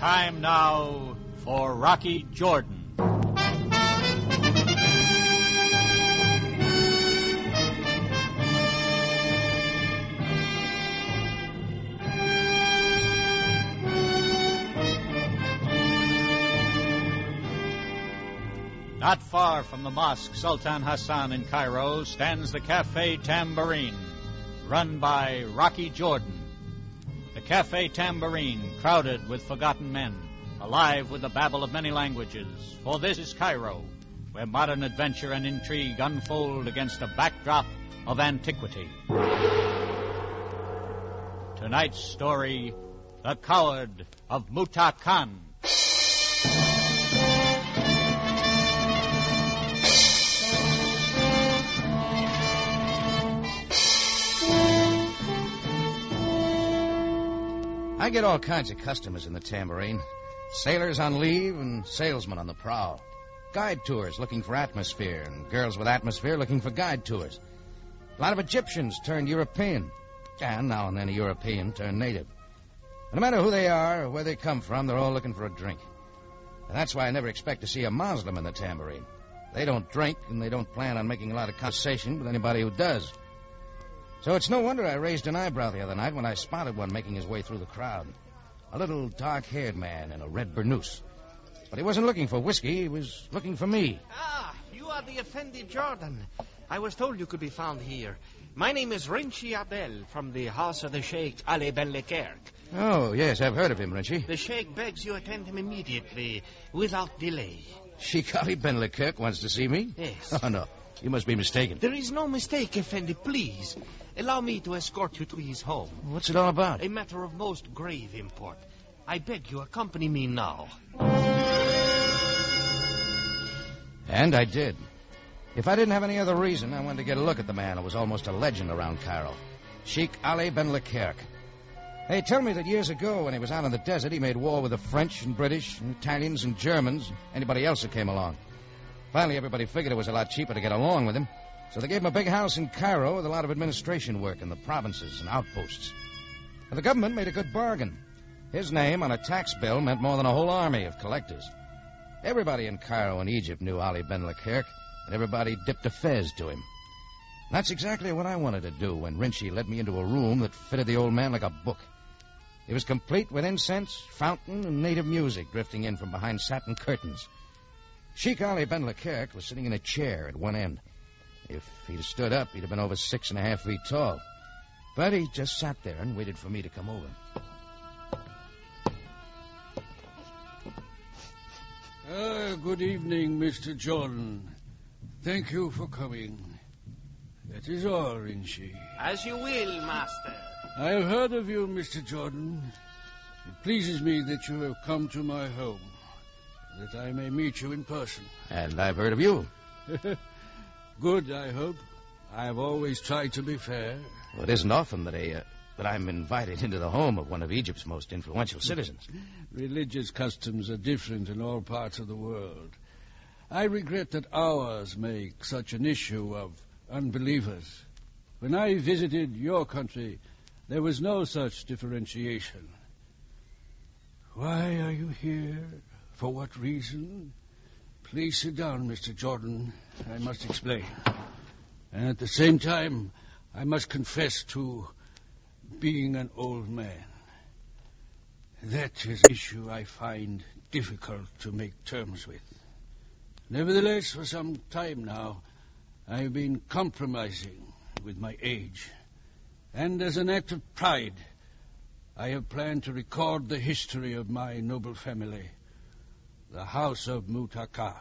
Time now for Rocky Jordan. Not far from the mosque Sultan Hassan in Cairo stands the Cafe Tambourine, run by Rocky Jordan. The Cafe Tambourine, crowded with forgotten men, alive with the babble of many languages, for this is Cairo, where modern adventure and intrigue unfold against a backdrop of antiquity. Tonight's story, The Coward of Muta Khan. I get all kinds of customers in the Tambourine. Sailors on leave and salesmen on the prowl. Guide tours looking for atmosphere, and girls with atmosphere looking for guide tours. A lot of Egyptians turned European, and now and then a European turned native. And no matter who they are or where they come from, they're all looking for a drink. And that's why I never expect to see a Muslim in the Tambourine. They don't drink, and they don't plan on making a lot of conversation with anybody who does. So it's no wonder I raised an eyebrow the other night when I spotted one making his way through the crowd. A little dark-haired man in a red burnous. But he wasn't looking for whiskey, he was looking for me. Ah, you are the Effendi Jordan. I was told you could be found here. My name is Rinchi Abel from the house of the Sheikh Ali Ben Lekerk. Oh, yes, I've heard of him, Rinchi. The Sheikh begs you attend him immediately, without delay. Sheikh Ali Ben Lekerk wants to see me? Yes. Oh, no. You must be mistaken. There is no mistake, Effendi. Please, allow me to escort you to his home. What's it all about? A matter of most grave import. I beg you, accompany me now. And I did. If I didn't have any other reason, I wanted to get a look at the man who was almost a legend around Cairo. Sheikh Ali Ben Lekerk. They tell me that years ago, when he was out in the desert, he made war with the French and British and Italians and Germans and anybody else that came along. Finally, everybody figured it was a lot cheaper to get along with him, so they gave him a big house in Cairo with a lot of administration work in the provinces and outposts. And the government made a good bargain. His name on a tax bill meant more than a whole army of collectors. Everybody in Cairo and Egypt knew Ali Ben Lekerk, and everybody dipped a fez to him. And that's exactly what I wanted to do when Rinchi led me into a room that fitted the old man like a book. It was complete with incense, fountain, and native music drifting in from behind satin curtains. Sheikh Ali Ben Lekerk was sitting in a chair at one end. If he'd have stood up, he'd have been over 6.5 feet tall. But he just sat there and waited for me to come over. Good evening, Mr. Jordan. Thank you for coming. That is all, Rinchi. As you will, master. I have heard of you, Mr. Jordan. It pleases me that you have come to my home, that I may meet you in person. And I've heard of you. Good, I hope. I have always tried to be fair. Well, it isn't often that I'm invited into the home of one of Egypt's most influential citizens. Religious customs are different in all parts of the world. I regret that ours make such an issue of unbelievers. When I visited your country, there was no such differentiation. Why are you here? For what reason? Please sit down, Mr. Jordan. I must explain. And at the same time, I must confess to being an old man. That is an issue I find difficult to make terms with. Nevertheless, for some time now, I have been compromising with my age. And as an act of pride, I have planned to record the history of my noble family, the House of Muta Khan.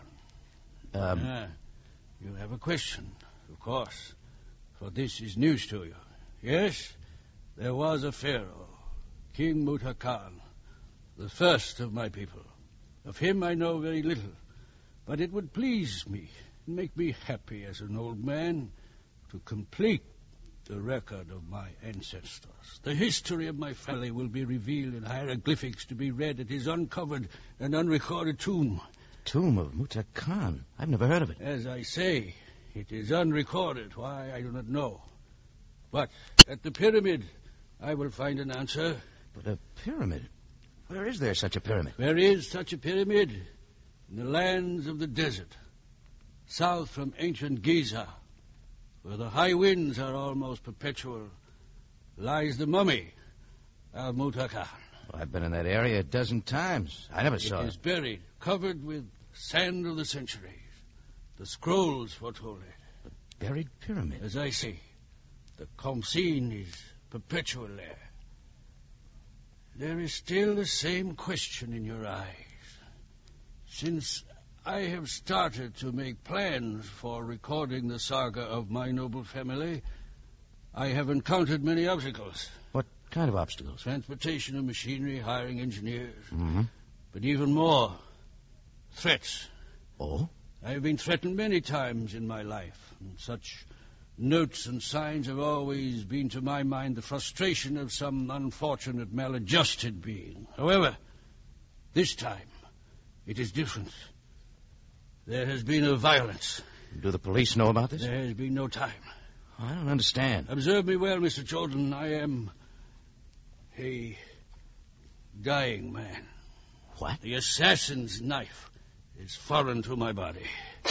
You have a question, of course, for this is news to you. Yes, there was a pharaoh, King Muta Khan, the first of my people. Of him I know very little, but it would please me and make me happy as an old man to complete the record of my ancestors. The history of my family will be revealed in hieroglyphics to be read at his uncovered and unrecorded tomb. Tomb of Muta Khan? I've never heard of it. As I say, it is unrecorded. Why, I do not know. But at the pyramid, I will find an answer. But a pyramid? Where is there such a pyramid? There is such a pyramid in the lands of the desert, south from ancient Giza, where the high winds are almost perpetual, lies the mummy of Mutakan. Well, I've been in that area a dozen times. I never saw It is buried, covered with sand of the centuries. The scrolls foretold it. Buried pyramid. As I say, the Khomsin is perpetual there. There is still the same question in your eyes. Since I have started to make plans for recording the saga of my noble family, I have encountered many obstacles. What kind of obstacles? Transportation of machinery, hiring engineers. Mm-hmm. But even more, threats. Oh? I have been threatened many times in my life, and such notes and signs have always been to my mind the frustration of some unfortunate maladjusted being. However, this time it is different. There has been a violence. Do the police know about this? There has been no time. I don't understand. Observe me well, Mr. Jordan. I am a dying man. What? The assassin's knife is foreign to my body.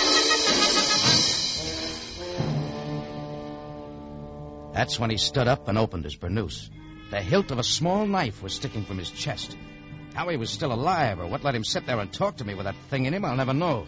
That's when he stood up and opened his burnous. The hilt of a small knife was sticking from his chest. How he was still alive, or what let him sit there and talk to me with that thing in him, I'll never know.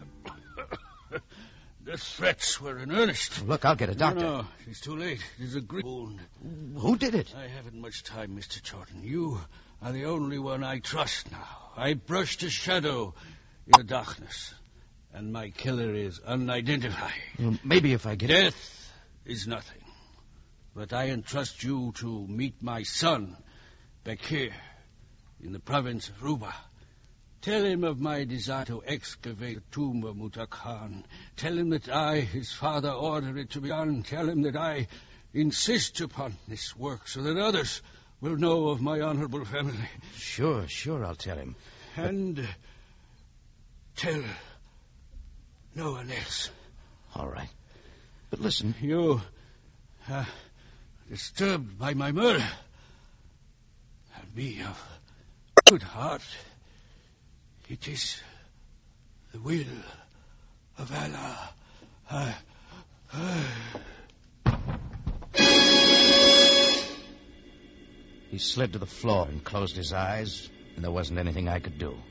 The threats were in earnest. Look, I'll get a doctor. No, it's too late. It is a great wound. Who did it? I haven't much time, Mr. Jordan. You are the only one I trust now. I brushed a shadow in the darkness, and my killer is unidentified. Well, maybe if I get... Death is nothing. But I entrust you to meet my son, Bekir, in the province of Ruba. Tell him of my desire to excavate the tomb of Mutakan. Tell him that I, his father, ordered it to be done. Tell him that I insist upon this work so that others will know of my honorable family. Sure, I'll tell him. And tell no one else. All right. But listen. You are disturbed by my murder. And me of good heart. It is the will of Allah. He slid to the floor and closed his eyes, and there wasn't anything I could do.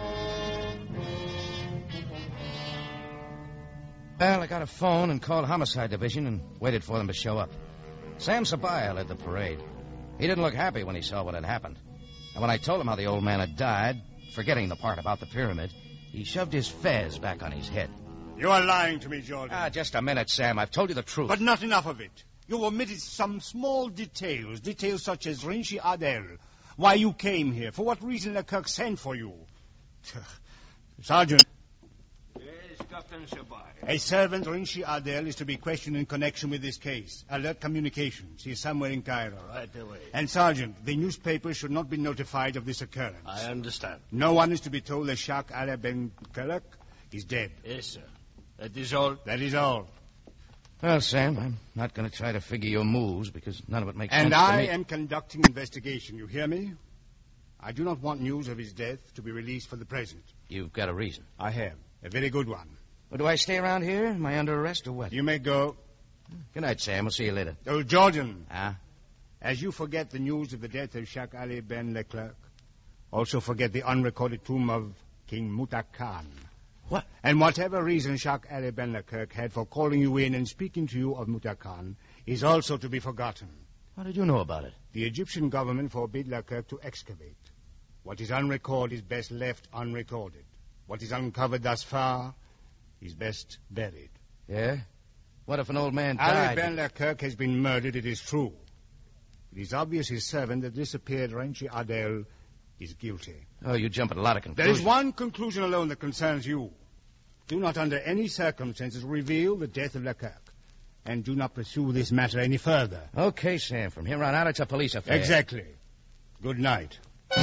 Well, I got a phone and called Homicide Division and waited for them to show up. Sam Sabaya led the parade. He didn't look happy when he saw what had happened. And when I told him how the old man had died, forgetting the part about the pyramid, he shoved his fez back on his head. You are lying to me, Jordan. Just a minute, Sam. I've told you the truth. But not enough of it. You omitted some small details such as Rinchi Adel, why you came here, for what reason Leclerc sent for you. Sergeant. Yes, Captain Sabaya. A servant, Rinchi Adel, is to be questioned in connection with this case. Alert Communications. He is somewhere in Cairo. Right away. And, Sergeant, the newspapers should not be notified of this occurrence. I understand. No one is to be told that Shak Ali Ben Kelek is dead. Yes, sir. That is all. That is all. Well, Sam, I'm not going to try to figure your moves because none of it makes sense And to I me. am conducting investigation. You hear me? I do not want news of his death to be released for the present. You've got a reason. I have. A very good one. Well, do I stay around here? Am I under arrest or what? You may go. Good night, Sam. We'll see you later. Oh, Jordan. As you forget the news of the death of Shak Ali Ben Leclerc, also forget the unrecorded tomb of King Mutakan. What? And whatever reason Shak Ali Ben Leclerc had for calling you in and speaking to you of Mutakan is also to be forgotten. How did you know about it? The Egyptian government forbid Leclerc to excavate. What is unrecorded is best left unrecorded. What is uncovered thus far is best buried. Yeah? What if an old man Ali died? Ben Leclerc has been murdered, it is true. It is obvious his servant that disappeared Renchi Adel is guilty. Oh, you jump at a lot of There conclusions. is one conclusion alone that concerns you. Do not under any circumstances reveal the death of Leclerc. And do not pursue this matter any further. Okay, Sam. From here on out, it's a police affair. Exactly. Good night.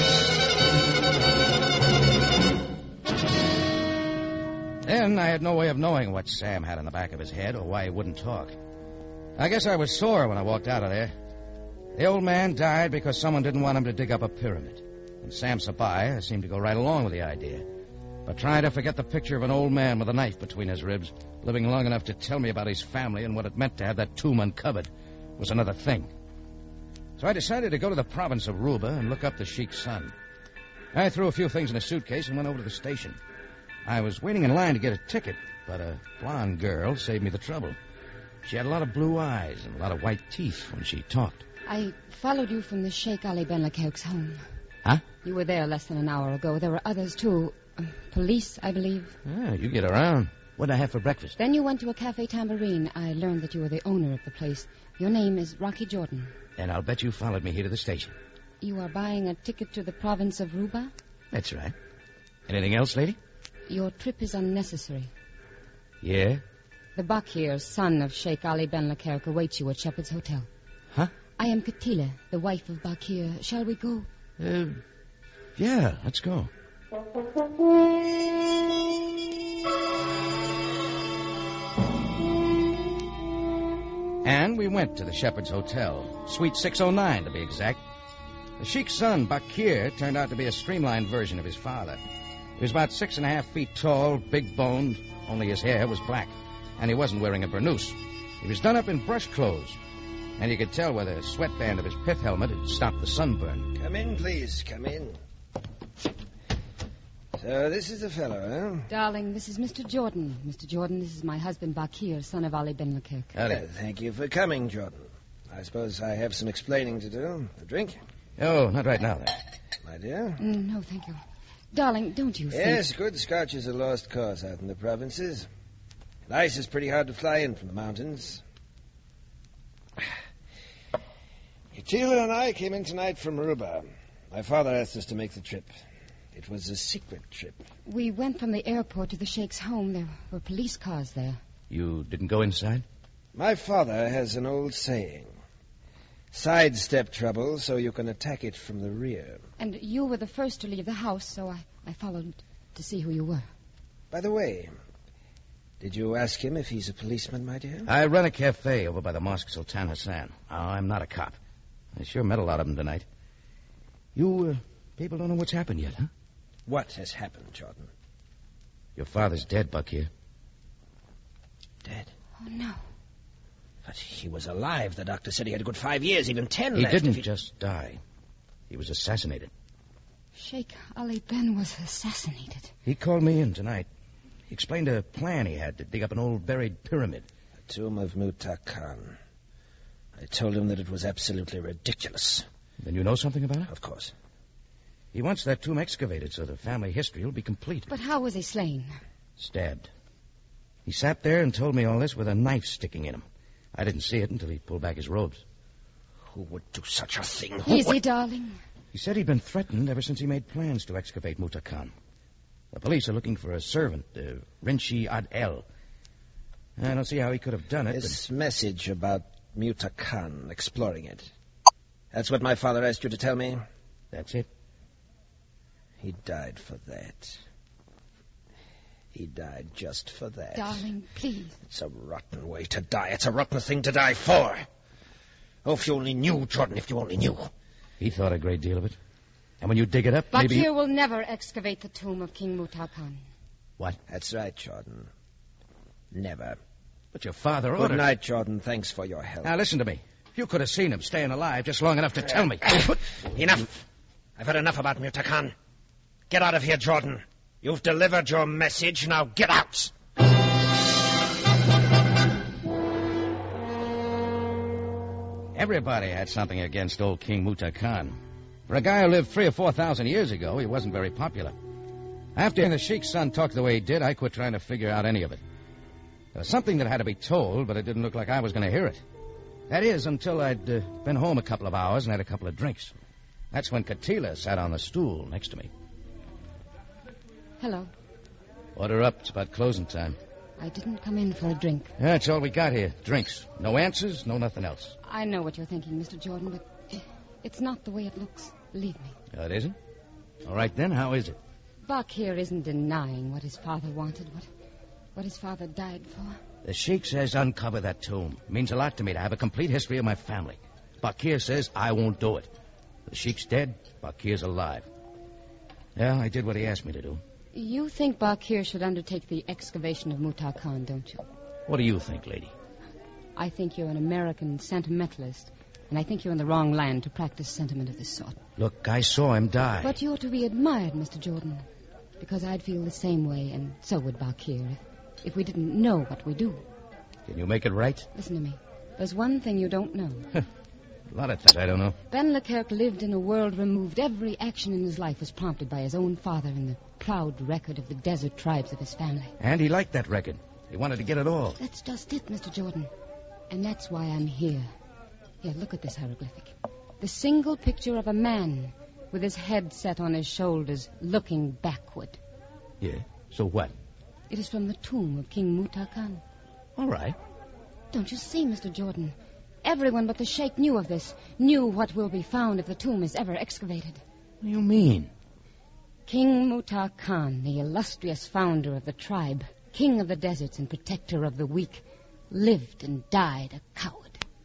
Then I had no way of knowing what Sam had in the back of his head or why he wouldn't talk. I guess I was sore when I walked out of there. The old man died because someone didn't want him to dig up a pyramid. And Sam Sabaya seemed to go right along with the idea. But trying to forget the picture of an old man with a knife between his ribs, living long enough to tell me about his family and what it meant to have that tomb uncovered, was another thing. So I decided to go to the province of Ruba and look up the Sheik's son. I threw a few things in a suitcase and went over to the station. I was waiting in line to get a ticket, but a blonde girl saved me the trouble. She had a lot of blue eyes and a lot of white teeth when she talked. I followed you from the Sheikh Ali Ben Lakerk's home. Huh? You were there less than an hour ago. There were others, too. Police, I believe. Yeah, you get around. What did I have for breakfast? Then you went to a Cafe Tambourine. I learned that you were the owner of the place. Your name is Rocky Jordan. And I'll bet you followed me here to the station. You are buying a ticket to the province of Ruba? That's right. Anything else, lady? Your trip is unnecessary. Yeah? The Bakir, son of Sheikh Ali Ben Lakerk, awaits you at Shepherd's Hotel. Huh? I am Katila, the wife of Bakir. Shall we go? Yeah, let's go. And we went to the Shepherd's Hotel, Suite 609 to be exact. The Sheik's son, Bakir, turned out to be a streamlined version of his father. He was about 6.5 feet tall, big-boned, only his hair was black, and he wasn't wearing a burnous. He was done up in brush clothes, and you could tell where the sweatband of his pith helmet had stopped the sunburn. Come in, please, come in. So this is the fellow, huh? Darling, this is Mr. Jordan. Mr. Jordan, this is my husband, Bakir, son of Ali Ben Lakerk. Thank you for coming, Jordan. I suppose I have some explaining to do. A drink? Oh, not right now, then. My dear? No, thank you. Darling, don't you think... Yes, good scotch is a lost cause out in the provinces. And ice is pretty hard to fly in from the mountains. Katila and I came in tonight from Ruba. My father asked us to make the trip. It was a secret trip. We went from the airport to the Sheikh's home. There were police cars there. You didn't go inside? My father has an old saying. Sidestep trouble so you can attack it from the rear. And you were the first to leave the house, so I followed to see who you were. By the way, did you ask him if he's a policeman, my dear? I run a cafe over by the Mosque Sultan Hassan. Oh, I'm not a cop. I sure met a lot of them tonight. You people don't know what's happened yet, huh? What has happened, Jordan? Your father's dead, Bakir. Dead? Oh, no. But he was alive. The doctor said he had a good 5 years, even 10 He left. didn't just die. He was assassinated. Sheikh Ali Ben was assassinated. He called me in tonight. He explained a plan he had to dig up an old buried pyramid. The tomb of Muta Khan. I told him that it was absolutely ridiculous. Then you know something about it? Of course. He wants that tomb excavated so the family history will be complete. But how was he slain? Stabbed. He sat there and told me all this with a knife sticking in him. I didn't see it until he pulled back his robes. Who would do such a thing? Easy, darling. He said he'd been threatened ever since he made plans to excavate Muta Khan. The police are looking for a servant, Rinchi Adel. I don't see how he could have done it. This message about Muta Khan, exploring it. That's what my father asked you to tell me? That's it. He died for that. He died just for that. Darling, please. It's a rotten way to die. It's a rotten thing to die for. Oh, if you only knew, Jordan, if you only knew. He thought a great deal of it. And when you dig it up, Bakir maybe... will never excavate the tomb of King Muta Khan. What? That's right, Jordan. Never. But your father ordered... Good night, Jordan. Thanks for your help. Now, listen to me. You could have seen him staying alive just long enough to tell me. Enough. I've had enough about Muta Khan. Get out of here, Jordan. You've delivered your message. Now get out. Everybody had something against old King Muta Khan. For a guy who lived 3,000 or 4,000 years ago, he wasn't very popular. After hearing the Sheik's son talk the way he did, I quit trying to figure out any of it. There was something that had to be told, but it didn't look like I was going to hear it. That is, until I'd been home a couple of hours and had a couple of drinks. That's when Katila sat on the stool next to me. Hello. Order up. It's about closing time. I didn't come in for a drink. That's all we got here. Drinks. No answers, no nothing else. I know what you're thinking, Mr. Jordan, but it's not the way it looks. Believe me. Oh, it isn't? All right, then. How is it? Bakir isn't denying what his father wanted, what his father died for. The Sheik says uncover that tomb. It means a lot to me to have a complete history of my family. Bakir says I won't do it. The Sheik's dead. Bakir's alive. Yeah, I did what he asked me to do. You think Bakir should undertake the excavation of Muta Khan, don't you? What do you think, lady? I think you're an American sentimentalist, and I think you're in the wrong land to practice sentiment of this sort. Look, I saw him die. But you're to be admired, Mr. Jordan, because I'd feel the same way, and so would Bakir, if we didn't know what we do. Can you make it right? Listen to me. There's one thing you don't know. A lot of things I don't know. Ben Leclerc lived in a world removed. Every action in his life was prompted by his own father and the proud record of the desert tribes of his family. And he liked that record. He wanted to get it all. That's just it, Mr. Jordan. And that's why I'm here. Here, look at this hieroglyphic. The single picture of a man with his head set on his shoulders, looking backward. Yeah, so what? It is from the tomb of King Muta Khan. All right. Don't you see, Mr. Jordan? Everyone but the Sheikh knew of this, knew what will be found if the tomb is ever excavated. What do you mean? King Muta Khan, the illustrious founder of the tribe, king of the deserts and protector of the weak, lived and died a coward.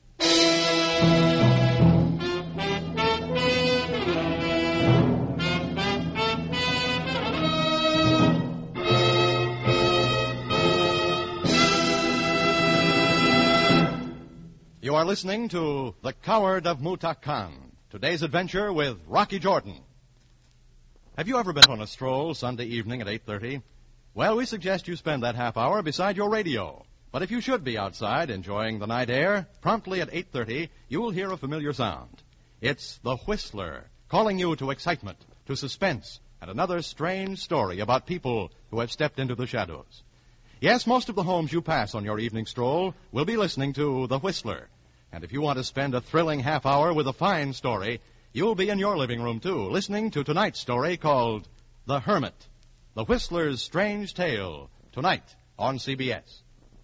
You are listening to The Coward of Muta Khan, today's adventure with Rocky Jordan. Have you ever been on a stroll Sunday evening at 8:30? Well, we suggest you spend that half hour beside your radio. But if you should be outside enjoying the night air, promptly at 8:30, you will hear a familiar sound. It's the Whistler, calling you to excitement, to suspense, and another strange story about people who have stepped into the shadows. Yes, most of the homes you pass on your evening stroll will be listening to the Whistler. And if you want to spend a thrilling half hour with a fine story, you'll be in your living room, too, listening to tonight's story called The Hermit, The Whistler's Strange Tale, tonight on CBS.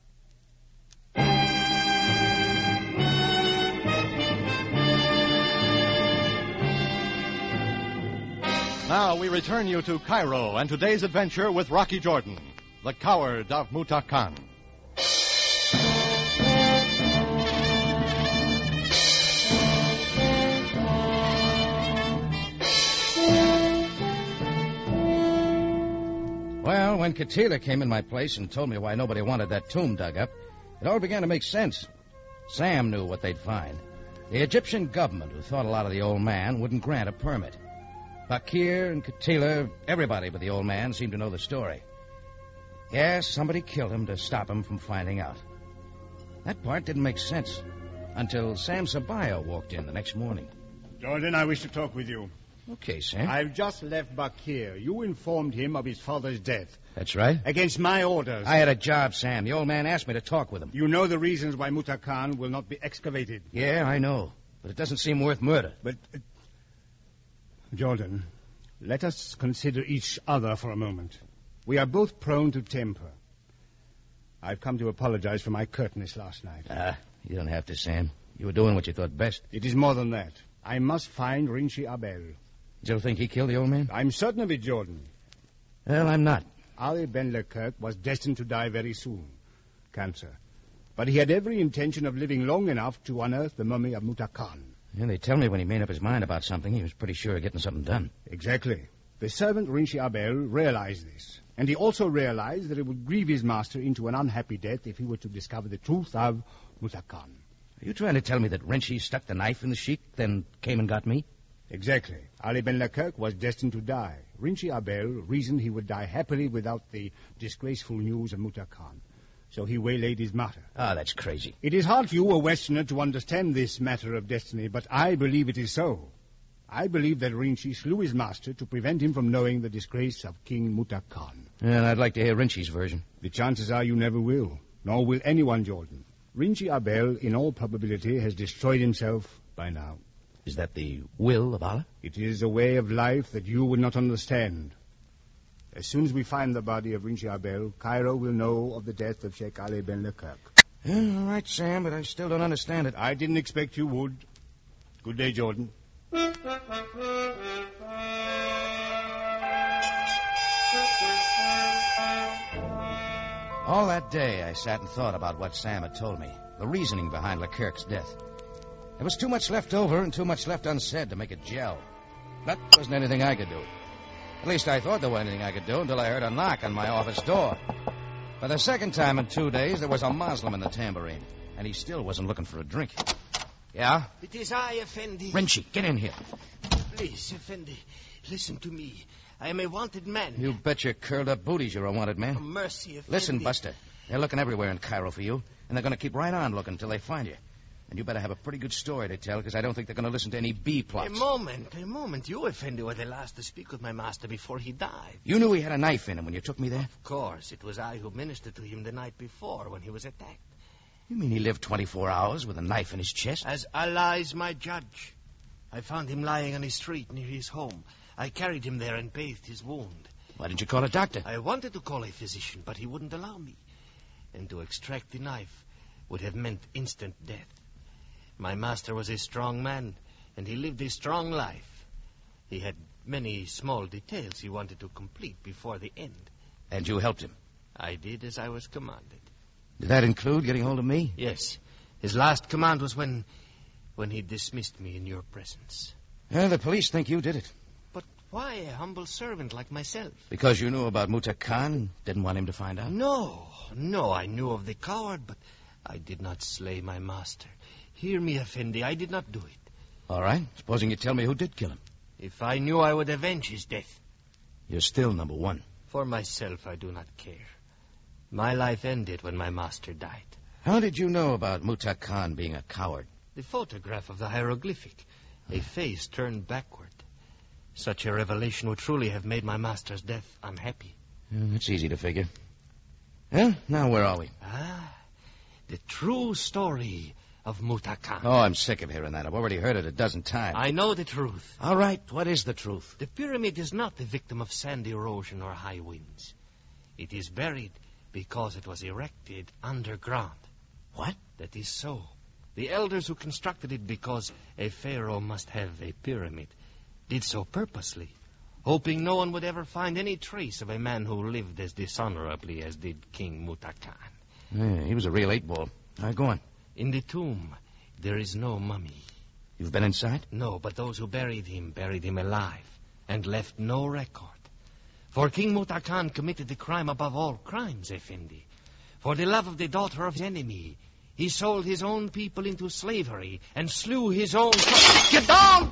Now we return you to Cairo and today's adventure with Rocky Jordan, the Coward of Muta Khan. Well, when Katila came in my place and told me why nobody wanted that tomb dug up, it all began to make sense. Sam knew what they'd find. The Egyptian government, who thought a lot of the old man, wouldn't grant a permit. Bakir and Katila, everybody but the old man, seemed to know the story. Yes, somebody killed him to stop him from finding out. That part didn't make sense until Sam Sabayo walked in the next morning. Jordan, I wish to talk with you. Okay, Sam. I've just left Bakir. You informed him of his father's death. That's right. Against my orders. I had a job, Sam. The old man asked me to talk with him. You know the reasons why Muta Khan will not be excavated. Yeah, I know. But it doesn't seem worth murder. But, Jordan, let us consider each other for a moment. We are both prone to temper. I've come to apologize for my curtness last night. You don't have to, Sam. You were doing what you thought best. It is more than that. I must find Rinchi Abel. You still think he killed the old man? I'm certain of it, Jordan. Well, I'm not. Ali Ben Leclerc was destined to die very soon. Cancer. But he had every intention of living long enough to unearth the mummy of Muta Khan. Yeah, they tell me when he made up his mind about something, he was pretty sure of getting something done. Exactly. The servant Rinchi Abel realized this. And he also realized that it would grieve his master into an unhappy death if he were to discover the truth of Muta Khan. Are you trying to tell me that Rinchi stuck the knife in the sheik, then came and got me? Exactly. Ali Ben Leclerc was destined to die. Rinchi Abel reasoned he would die happily without the disgraceful news of Muta Khan. So he waylaid his martyr. That's crazy. It is hard for you, a Westerner, to understand this matter of destiny, but I believe it is so. I believe that Rinchi slew his master to prevent him from knowing the disgrace of King Muta Khan. And I'd like to hear Rinchi's version. The chances are you never will, nor will anyone, Jordan. Rinchi Abel, in all probability, has destroyed himself by now. Is that the will of Allah? It is a way of life that you would not understand. As soon as we find the body of Rinchi Abel, Cairo will know of the death of Sheikh Ali Ben Leclerc. Yeah, all right, Sam, but I still don't understand it. I didn't expect you would. Good day, Jordan. All that day, I sat and thought about what Sam had told me, the reasoning behind Leclerc's death. There was too much left over and too much left unsaid to make it gel. That wasn't anything I could do. At least I thought there wasn't anything I could do until I heard a knock on my office door. For the second time in 2 days, there was a Muslim in the tambourine, and he still wasn't looking for a drink. Yeah? It is I, Effendi. Rinchi, get in here. Please, Effendi, listen to me. I am a wanted man. You bet your curled-up booties you're a wanted man. For mercy, Effendi. Listen, Buster, they're looking everywhere in Cairo for you, and they're going to keep right on looking until they find you. And you better have a pretty good story to tell, because I don't think they're going to listen to any B-plots. A moment. You, Effendi, were the last to speak with my master before he died. You knew he had a knife in him when you took me there? Of course. It was I who ministered to him the night before when he was attacked. You mean he lived 24 hours with a knife in his chest? As Allah is my judge. I found him lying on his street near his home. I carried him there and bathed his wound. Why didn't you call a doctor? I wanted to call a physician, but he wouldn't allow me. And to extract the knife would have meant instant death. My master was a strong man, and he lived a strong life. He had many small details he wanted to complete before the end. And you helped him? I did as I was commanded. Did that include getting hold of me? Yes. His last command was when he dismissed me in your presence. Well, the police think you did it. But why a humble servant like myself? Because you knew about Muta Khan and didn't want him to find out? No, I knew of the coward, but I did not slay my master. Hear me, Effendi, I did not do it. All right. Supposing you tell me who did kill him. If I knew, I would avenge his death. You're still number one. For myself, I do not care. My life ended when my master died. How did you know about Muta Khan being a coward? The photograph of the hieroglyphic. A face turned backward. Such a revelation would truly have made my master's death unhappy. It's easy to figure. Well, now where are we? The true story of Muta Khan. Oh, I'm sick of hearing that. I've already heard it a dozen times. I know the truth. All right, what is the truth? The pyramid is not the victim of sand erosion or high winds. It is buried because it was erected underground. What? That is so. The elders who constructed it because a pharaoh must have a pyramid did so purposely, hoping no one would ever find any trace of a man who lived as dishonorably as did King Muta Khan. Yeah, he was a real 8-ball. All right, go on. In the tomb, there is no mummy. You've been inside? No, but those who buried him alive and left no record. For King Muta Khan committed the crime above all crimes, Effendi. For the love of the daughter of his enemy, he sold his own people into slavery and slew his own... Get down!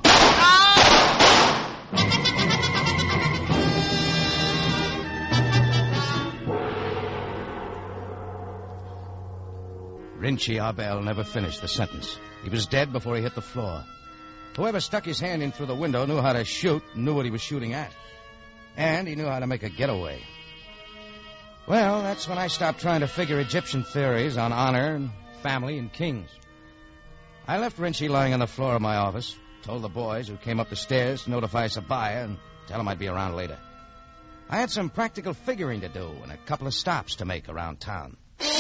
Rinchi Abel never finished the sentence. He was dead before he hit the floor. Whoever stuck his hand in through the window knew how to shoot and knew what he was shooting at. And he knew how to make a getaway. Well, that's when I stopped trying to figure Egyptian theories on honor and family and kings. I left Rinchi lying on the floor of my office, told the boys who came up the stairs to notify Sabaya and tell him I'd be around later. I had some practical figuring to do and a couple of stops to make around town.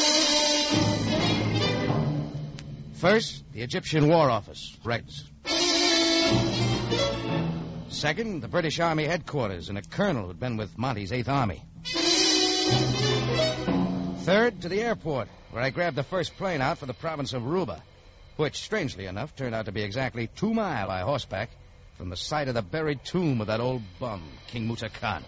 First, the Egyptian War Office, Regs. Second, the British Army headquarters and a colonel who'd been with Monty's 8th Army. Third, to the airport, where I grabbed the first plane out for the province of Ruba, which, strangely enough, turned out to be exactly 2 miles by horseback from the site of the buried tomb of that old bum, King Muta Khan.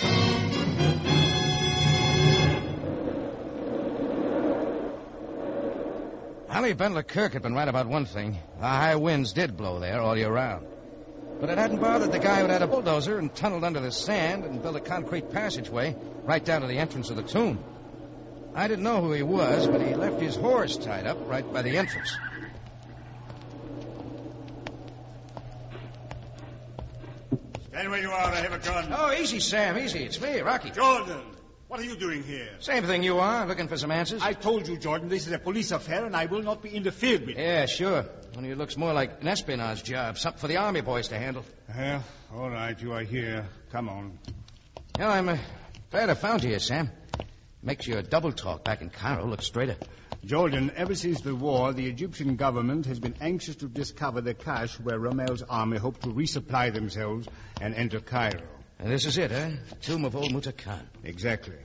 Ali Ben Leclerc had been right about one thing. The high winds did blow there all year round. But it hadn't bothered the guy who'd had a bulldozer and tunneled under the sand and built a concrete passageway right down to the entrance of the tomb. I didn't know who he was, but he left his horse tied up right by the entrance. Stand where you are. I have a gun. Oh, easy, Sam, easy. It's me, Rocky. Jordan, what are you doing here? Same thing you are, looking for some answers. I told you, Jordan, this is a police affair, and I will not be interfered with. Yeah, sure. Only it looks more like an espionage job, something for the army boys to handle. Well, all right, you are here. Come on. Well, I'm glad I found you here, Sam. Makes your double talk back in Cairo look straighter. Jordan, ever since the war, the Egyptian government has been anxious to discover the cache where Rommel's army hoped to resupply themselves and enter Cairo. And this is it, eh? The tomb of old Muta Khan. Exactly.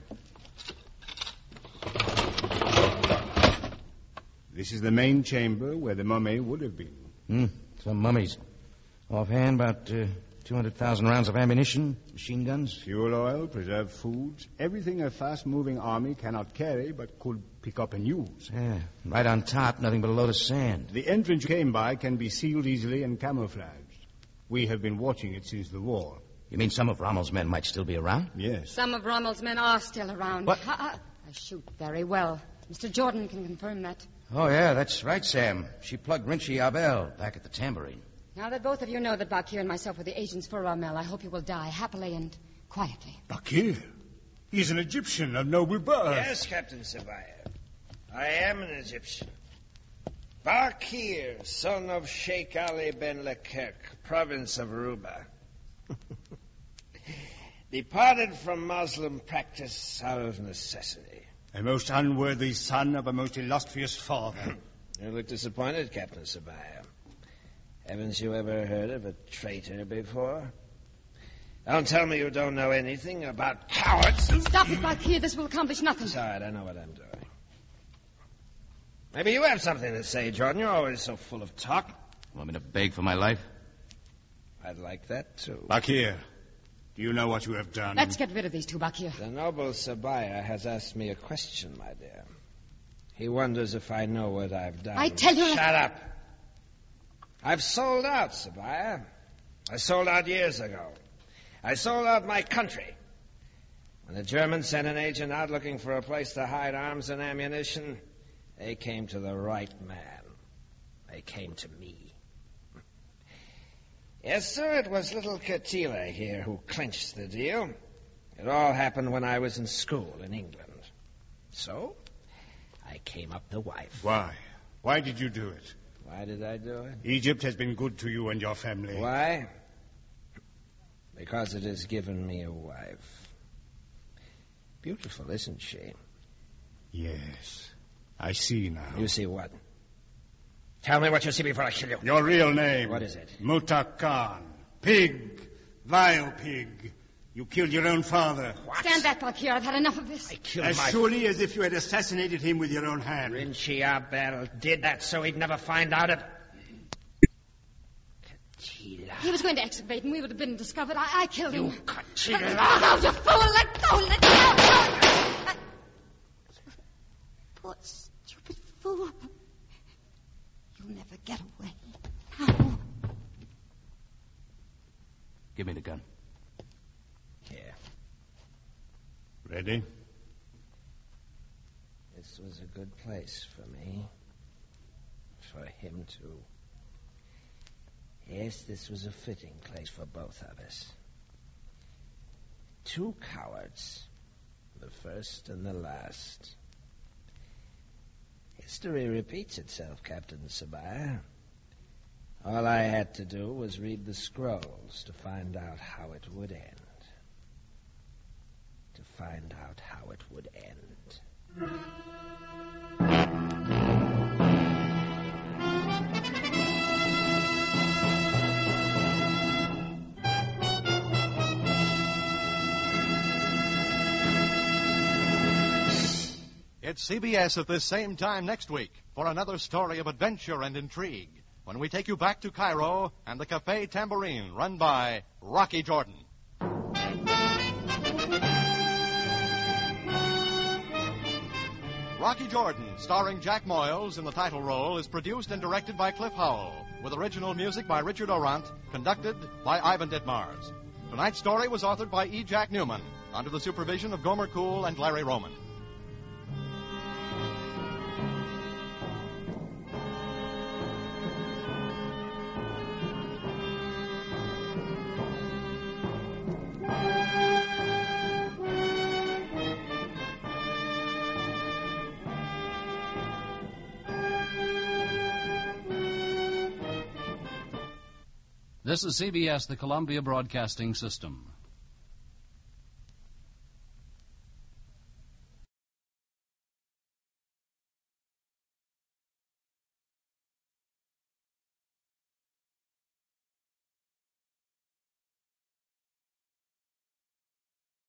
This is the main chamber where the mummy would have been. Some mummies. Offhand, about 2 200,000 rounds of ammunition, machine guns. Fuel oil, preserved foods, everything a fast-moving army cannot carry but could pick up and use. Yeah, right on top, nothing but a load of sand. The entrance you came by can be sealed easily and camouflaged. We have been watching it since the war. You mean some of Rommel's men might still be around? Yes. Some of Rommel's men are still around. What? I shoot very well. Mr. Jordan can confirm that. Oh, yeah, that's right, Sam. She plugged Rinchi Abel back at the tambourine. Now that both of you know that Bakir and myself were the agents for Rommel, I hope you will die happily and quietly. Bakir? He's an Egyptian of noble birth. Yes, Captain Sabaya. I am an Egyptian. Bakir, son of Sheikh Ali ben Leclerc, province of Ruba. Departed from Muslim practice out of necessity. A most unworthy son of a most illustrious father. You look disappointed, Captain Sabaya. Haven't you ever heard of a traitor before? Don't tell me you don't know anything about cowards. Stop it, Bakir. This will accomplish nothing. It's all right, I know what I'm doing. Maybe you have something to say, Jordan. You're always so full of talk. Want me to beg for my life? I'd like that, too. Bakir, do you know what you have done? Let's get rid of these two, Bakir. The noble Sabaya has asked me a question, my dear. He wonders if I know what I've done. I tell you... Shut up. I've sold out, Sabaya. I sold out years ago. I sold out my country. When the Germans sent an agent out looking for a place to hide arms and ammunition, they came to the right man. They came to me. Yes, sir, it was little Katila here who clinched the deal. It all happened when I was in school in England. So, I came up the wife. Why? Why did you do it? Why did I do it? Egypt has been good to you and your family. Why? Because it has given me a wife. Beautiful, isn't she? Yes. I see now. You see what? Tell me what you see before I kill you. Your real name. What is it? Mutak Khan. Pig. Vile pig. You killed your own father. What? Stand back, Bakir. I've had enough of this. I killed As surely as if you had assassinated him with your own hand. Rinchi Abel did that so he'd never find out it. Katila. He was going to excavate and we would have been discovered. I killed him. Katila. Let go, you fool! Let go! Let go! Poor stupid fool. You'll never get away. No. Give me the gun. Here. Ready? This was a good place for me. For him, too. Yes, this was a fitting place for both of us. Two cowards. The first and the last. History repeats itself, Captain Sabaya. All I had to do was read the scrolls to find out how it would end. To find out how it would end. It's CBS at this same time next week for another story of adventure and intrigue when we take you back to Cairo and the Café Tambourine run by Rocky Jordan. Rocky Jordan, starring Jack Moyles in the title role, is produced and directed by Cliff Howell, with original music by Richard Orant, conducted by Ivan Ditmars. Tonight's story was authored by E. Jack Newman, under the supervision of Gomer Kuhl and Larry Roman. This is CBS, the Columbia Broadcasting System.